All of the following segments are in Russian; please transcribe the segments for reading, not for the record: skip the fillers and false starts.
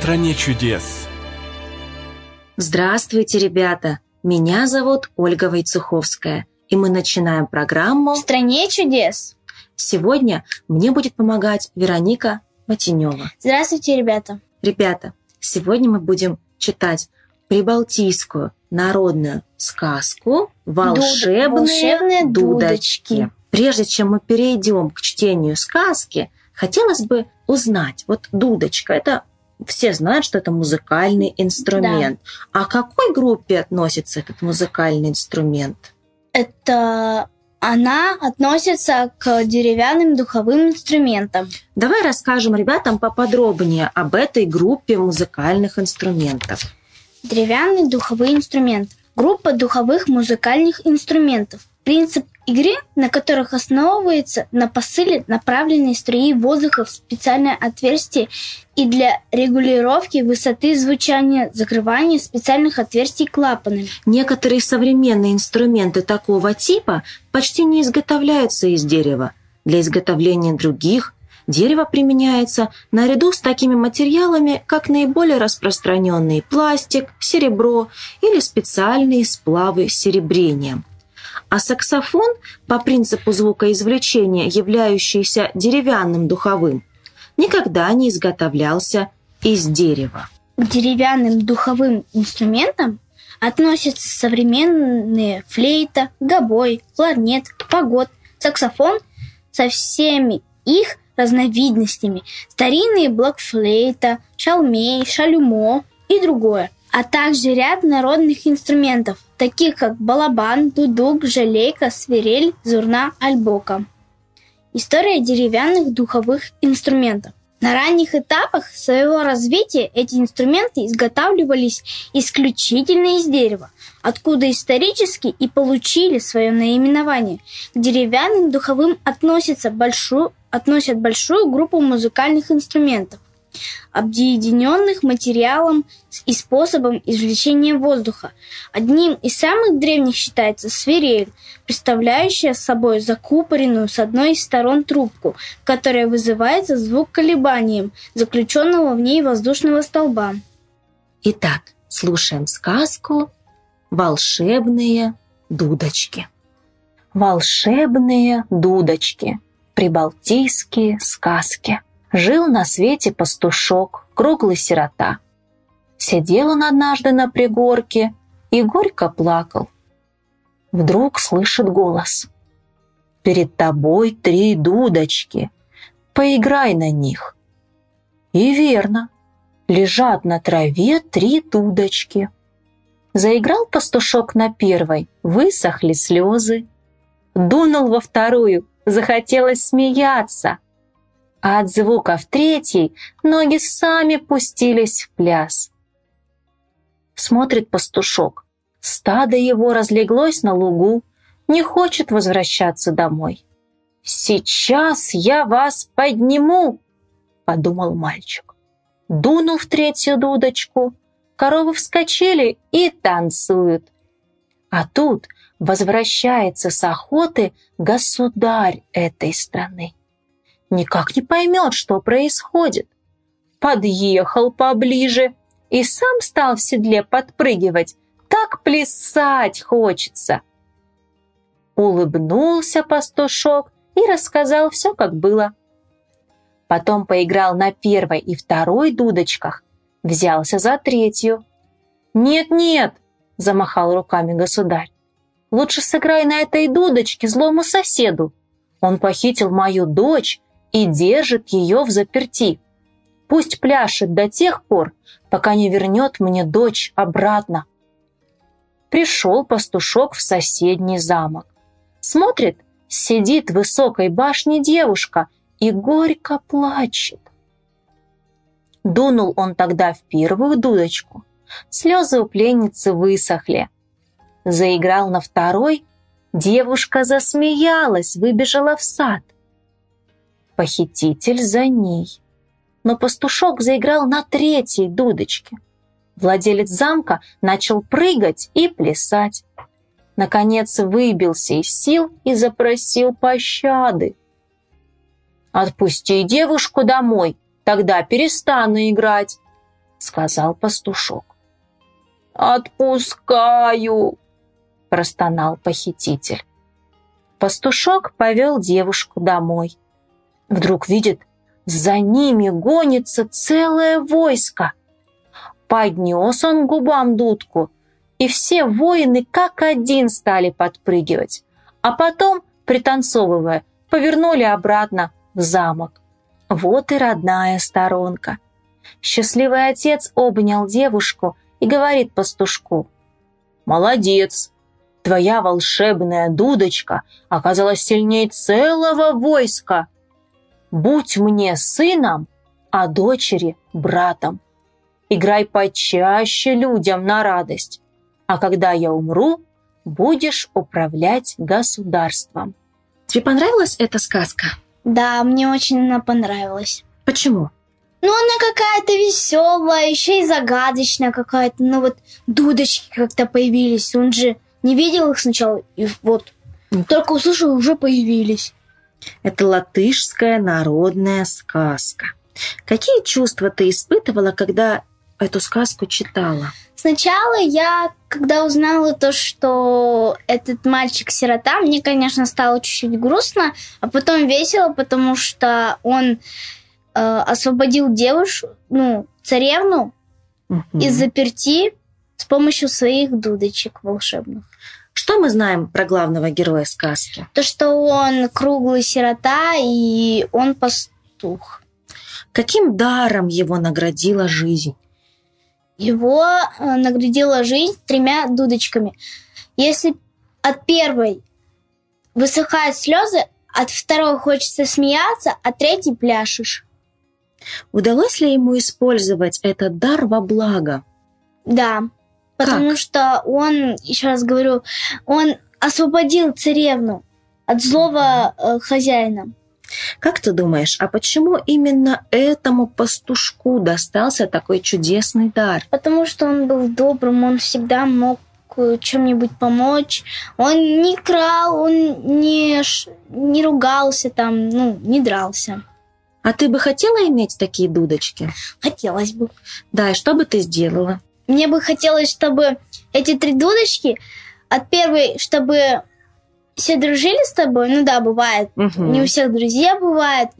стране чудес. Здравствуйте, ребята! Меня зовут Ольга Войцеховская, и мы начинаем программу «В стране чудес». Сегодня мне будет помогать Вероника Матинева. Здравствуйте, ребята! Ребята, сегодня мы будем читать прибалтийскую народную сказку «Волшебные дудочки». Прежде чем мы перейдем к чтению сказки, хотелось бы узнать, вот дудочка – это все знают, что это музыкальный инструмент. Да. А к какой группе относится этот музыкальный инструмент? Она относится к деревянным духовым инструментам. Давай расскажем ребятам поподробнее об этой группе музыкальных инструментов. Деревянный духовой инструмент. Группа духовых музыкальных инструментов. Принцип игры, на которых основывается на посыле направленной струи воздуха в специальное отверстие и для регулировки высоты звучания, закрывания специальных отверстий клапанами. Некоторые современные инструменты такого типа почти не изготовляются из дерева. Для изготовления других дерево применяется наряду с такими материалами, как наиболее распространенный пластик, серебро или специальные сплавы с серебрением. А саксофон, по принципу звукоизвлечения, являющийся деревянным духовым, никогда не изготовлялся из дерева. К деревянным духовым инструментам относятся современные флейта, гобой, кларнет, фагот, саксофон со всеми их разновидностями, старинные блокфлейта, шалмей, шалюмо и другое, а также ряд народных инструментов, таких как балабан, дудук, жалейка, свирель, зурна, альбока. История деревянных духовых инструментов. На ранних этапах своего развития эти инструменты изготавливались исключительно из дерева, откуда исторически и получили свое наименование. К деревянным духовым относят большую группу музыкальных инструментов, объединенных материалом и способом извлечения воздуха. Одним из самых древних считается свирель, представляющая собой закупоренную с одной из сторон трубку, которая вызывается звук колебанием заключенного в ней воздушного столба. Итак, слушаем сказку «Волшебные дудочки». Волшебные дудочки. Прибалтийские сказки. Жил на свете пастушок, круглый сирота. Сидел он однажды на пригорке и горько плакал. Вдруг слышит голос: «Перед тобой 3 дудочки, поиграй на них». И верно, лежат на траве 3 дудочки. Заиграл пастушок на первой, высохли слезы. Дунул во вторую, захотелось смеяться. А от звука в третьей ноги сами пустились в пляс. Смотрит пастушок. Стадо его разлеглось на лугу, не хочет возвращаться домой. «Сейчас я вас подниму!» — подумал мальчик. Дунул в 3-ю дудочку, коровы вскочили и танцуют. А тут возвращается с охоты государь этой страны. Никак не поймет, что происходит. Подъехал поближе и сам стал в седле подпрыгивать. Так плясать хочется. Улыбнулся пастушок и рассказал все, как было. Потом поиграл на 1-й и 2-й дудочках, взялся за 3-ю. «Нет-нет», — замахал руками государь, «лучше сыграй на этой дудочке злому соседу. Он похитил мою дочь и держит ее взаперти. Пусть пляшет до тех пор, пока не вернет мне дочь обратно». Пришел пастушок в соседний замок. Смотрит, сидит в высокой башне девушка и горько плачет. Дунул он тогда в 1-ю дудочку. Слезы у пленницы высохли. Заиграл на 2-й, девушка засмеялась, выбежала в сад. Похититель за ней. Но пастушок заиграл на 3-й дудочке. Владелец замка начал прыгать и плясать. Наконец выбился из сил и запросил пощады. «Отпусти девушку домой, тогда перестану играть». сказал пастушок. «Отпускаю!» – простонал похититель. Пастушок повел девушку домой. Вдруг видит, за ними гонится целое войско. Поднес он к губам дудку, и все воины как один стали подпрыгивать, а потом, пританцовывая, повернули обратно в замок. Вот и родная сторонка. Счастливый отец обнял девушку и говорит пастушку: «Молодец! Твоя волшебная дудочка оказалась сильнее целого войска. Будь мне сыном, а дочери братом. Играй почаще людям на радость, а когда я умру, будешь управлять государством». Тебе понравилась эта сказка? Да, мне очень она понравилась. Почему? Ну, она какая-то веселая, еще и загадочная какая-то. Ну, вот дудочки как-то появились. Он же не видел их сначала, и вот только услышал, уже появились. Это латышская народная сказка. Какие чувства ты испытывала, когда эту сказку читала? Сначала я, когда узнала то, что этот мальчик-сирота, мне, конечно, стало чуть-чуть грустно, а потом весело, потому что он освободил девушку, царевну, из заперти с помощью своих дудочек волшебных. Что мы знаем про главного героя сказки? То, что он круглый сирота, и он пастух. Каким даром его наградила жизнь? Его наградила жизнь 3 дудочками. Если от первой высыхают слезы, от второй хочется смеяться, а третьей пляшешь. Удалось ли ему использовать этот дар во благо? Да, потому что он, еще раз говорю, он освободил царевну от злого хозяина. Как ты думаешь, а почему именно этому пастушку достался такой чудесный дар? Потому что он был добрым, он всегда мог чем-нибудь помочь. Он не крал, он не ругался там, не дрался. А ты бы хотела иметь такие дудочки? Хотелось бы. Да, и что бы ты сделала? Мне бы хотелось, чтобы эти 3 дудочки, от первой, чтобы все дружили с тобой, бывает, не у всех друзья бывает,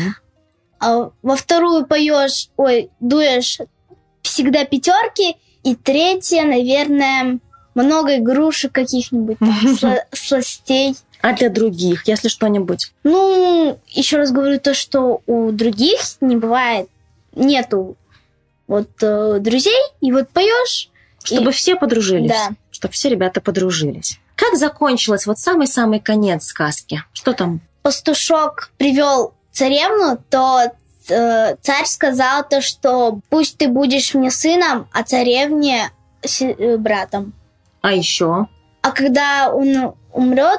а во вторую дуешь всегда 5, и третья, наверное, много игрушек каких-нибудь, сластей. А для других, если что-нибудь? Еще раз говорю, то, что у других не бывает, нету друзей, и поешь. Чтобы все подружились? Да. Чтобы все ребята подружились. Как закончилась самый-самый конец сказки? Что там? Пастушок привел царевну, то царь сказал то, что пусть ты будешь мне сыном, а царевне братом. А еще? А когда он умрет,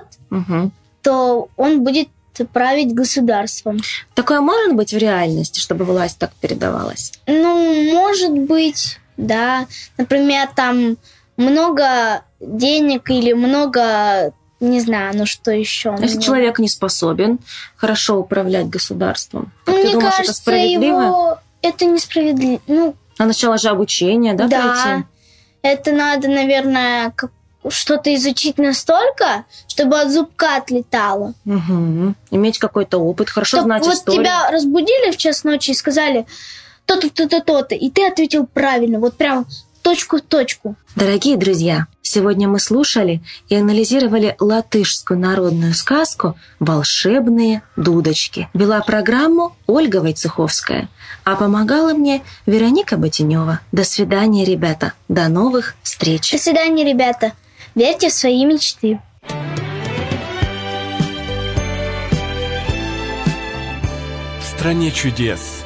то он будет править государством. Такое может быть в реальности, чтобы власть так передавалась? Может быть, да. Например, там много денег или много, не знаю, что еще. Если человек не способен хорошо управлять государством, как ты мне думаешь, кажется, это справедливо? Это несправедливо. А начало же обучения, да, пройти? Это надо, наверное, что-то изучить настолько, чтобы от зубка отлетало. Иметь какой-то опыт, хорошо знать историю. Тебя разбудили в час ночи и сказали то-то, то-то, то-то, и ты ответил правильно, прям точку в точку. Дорогие друзья, сегодня мы слушали и анализировали латышскую народную сказку «Волшебные дудочки». Вела программу Ольга Войцеховская, а помогала мне Вероника Ботинева. До свидания, ребята. До новых встреч. До свидания, ребята. Верьте в свои мечты. В стране чудес.